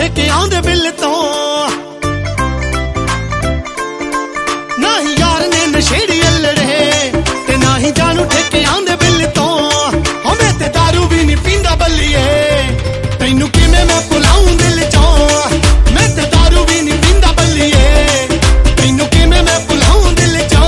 ठेके आउंदे बिल तो ना ही यार ने नशेड़ी अल्लड़े ते ना ही जानू ठेके आउंदे बिल तो मैं ते दारू भी नहीं पींदा बल्लिए तैनू किवें मैं भुलाऊं दिल चों मैं ते दारू भी नहीं पींदा बल्लिए तैनू किवें मैं भुलाऊं दिल चों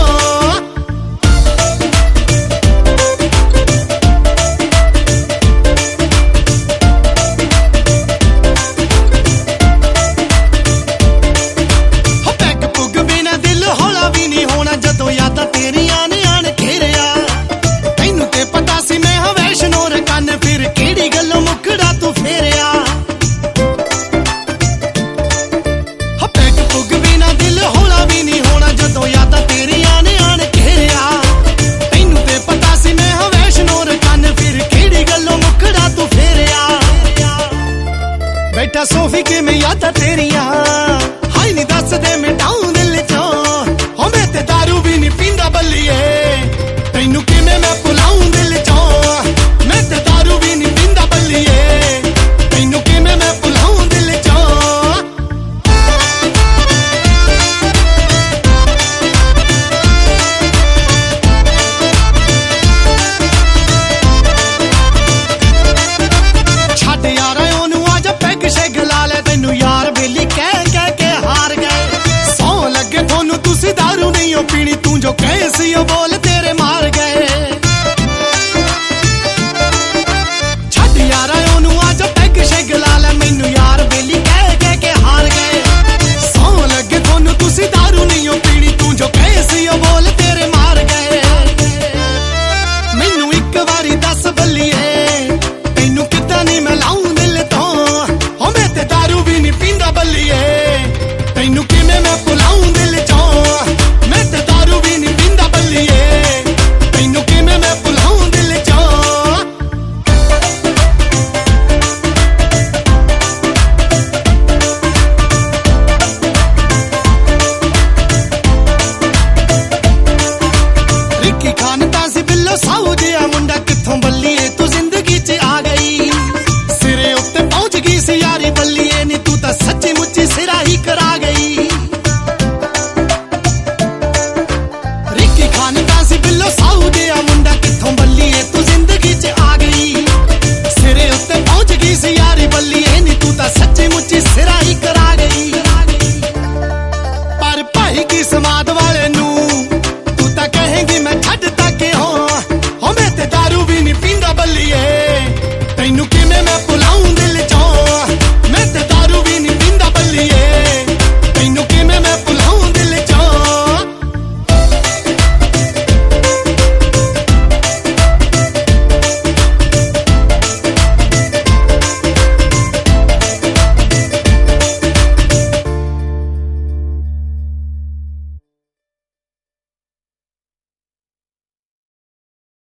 बेटा सोफी के में यादा तेरिया हाय नी दस दे मिटाऊं दिल चों हो मैं ते दारू भी नहीं पींदा बल्लिए तैनू किवें मैं भुलाऊं दिल चों मैं ते दारू भी नहीं पींदा बल्लिए तैनू किवें मैं भुलाऊं दिल चों छड्ड यार तैनू यार बेली कह के हार गए सौ लगे थोनू तुसी दारू नहीं हो पीनी तू जो कहे सी बोल तेरे मार गए छड्ड यारा ओनू आज पैग शेग ला ले मैनू यार बेली कह के हार गए सौ लगे थोनू तुसी दारू नहीं हो पीनी तू जो कहे सी बोल तेरे मार गए मैनू एक बारी दस बल्लिए तैनू किदां नहीं मैं लाऊं दिल तो मैं ते दारू भी नहीं पींदा बल्लिए तैनू किवें मैं भुलाऊं दिल चों मैं ते दारू भी नहीं पींदा बल्लिए तैनू किवें मैं भुलाऊं दिल चों रिक्की खान तासी बिल्लो साऊ जिहा मुंडा कित्थों बल्लिए तू जिंदगी च आ गई सिरे उत्ते पहुंच गई सी यारी बल्लिए नी तू तां सच्ची मुच्ची